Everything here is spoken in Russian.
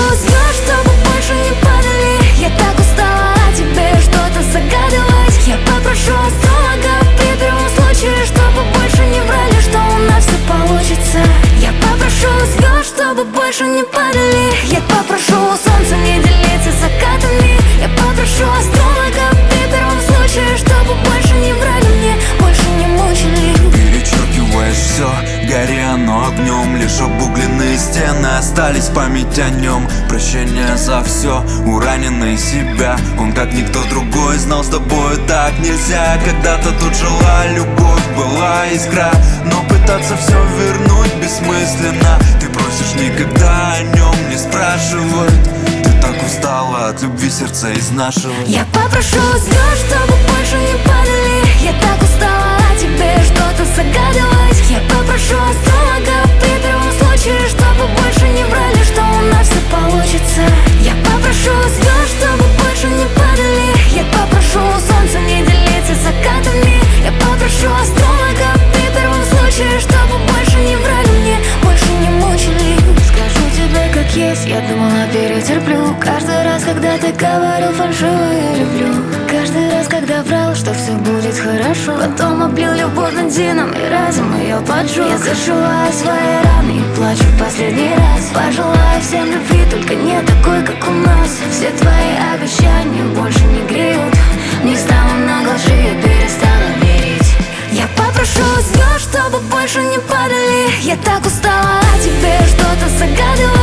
звезд, чтобы больше не падали. Я так устала о тебе что-то загадывать. Я попрошу астролога при первом случае, чтобы больше не врали, что у нас все получится. Я попрошу звезд, чтобы больше не падали. Я попрошу солнца не делиться закатами. Я попрошу астролога при первом случае, чтобы больше не врали мне, больше не мучили. Перечеркиваешь все, гори оно огнем. Лишь обугленные стены остались, память о нем. Прощение за все, ураненный себя. Он как никто другой знал, с тобой так нельзя. Когда-то тут жила любовь, была искра, но пытаться все вернуть бессмысленно. Ты просишь никогда о нем не спрашивать. Ты так устала от любви, сердца изнашивать. Я попрошу звезд, чтобы больше не падали. Я так устала о тебе что-то загадывать. Я попрошу астролога при первом случае, чтобы больше не врали, что у нас все получится. Я попрошу звезд, чтобы больше не падали. Я попрошу солнца не делиться закатами. Я попрошу астролога при первом случае, чтобы больше не врали мне, больше не мучили. Скажу тебе как есть, я думала перетерплю. Каждый раз, когда ты говорил фальшиво, я люблю. Каждый раз, когда врал, что все будет хорошо. Потом облил любовь бензином и разом ее поджег. Я зашиваю свои раны и плачу в последний раз. Пожелаю всем любви, только не такой, как у нас. Все твои обещания больше не греют. В них стало много лжи, я перестала верить. Я попрошу звезд, чтобы больше не падали. Я так устала о тебе что-то загадывать.